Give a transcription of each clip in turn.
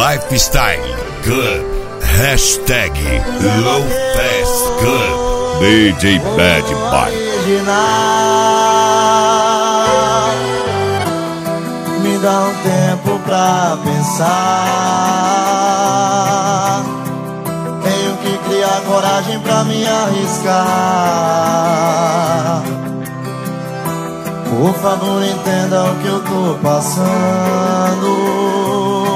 Lifestyle Club. Hashtag Low Fast Club. DJ Bad Boy. Me dá um tempo pra pensar. Tenho que criar coragem pra me arriscar. Por favor, entenda o que eu tô passando.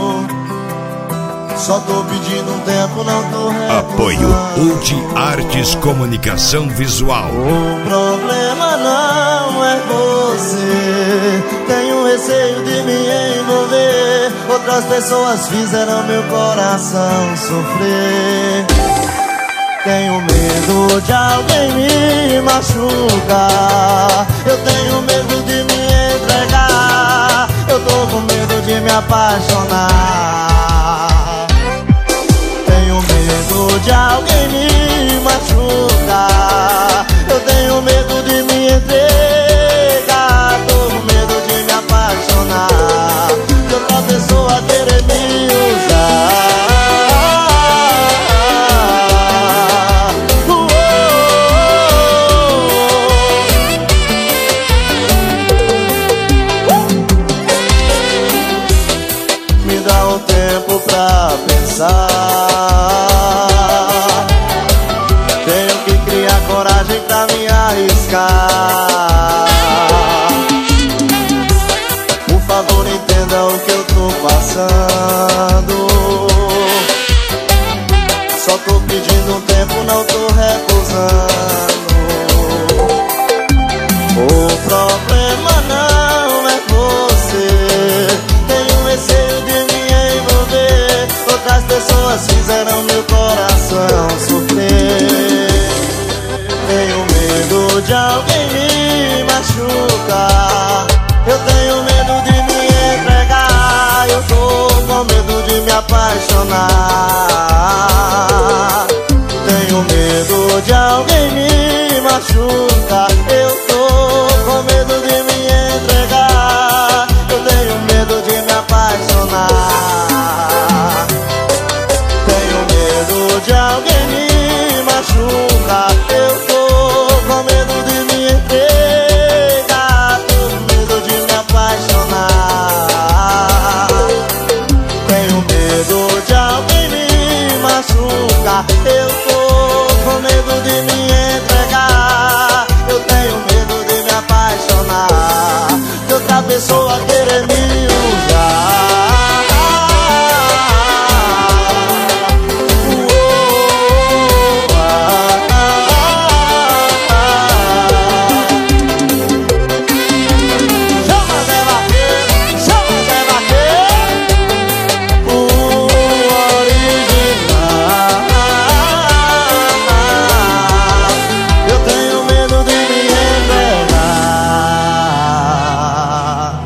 Só tô pedindo um tempo, não tô recusando. Apoio UD Artes Comunicação Visual. O problema não é você. Tenho receio de me envolver. Outras pessoas fizeram meu coração sofrer. Tenho medo de alguém me machucar. Eu tenho medo de me entregar. Eu tô com medo de me apaixonar. Tenho medo de alguém me machucar. Eu tenho medo de me entregar. Tô com medo de me apaixonar. De outra pessoa querer me usar. Tempo pra pensar. Tenho que criar coragem pra me arriscar. Por favor, entenda o que eu tô passando. Só tô pedindo um tempo, não tô recusando. O problema não é você. Tenho receio de me envolver. Outras pessoas fizeram meu coração sofrer. Tenho medo de alguém me machucar. Eu tenho medo de me entregar. Eu tô com medo de me apaixonar. Tenho medo de alguém me machucar. Eu tô com medo de me entregar. Eu tenho medo de me apaixonar.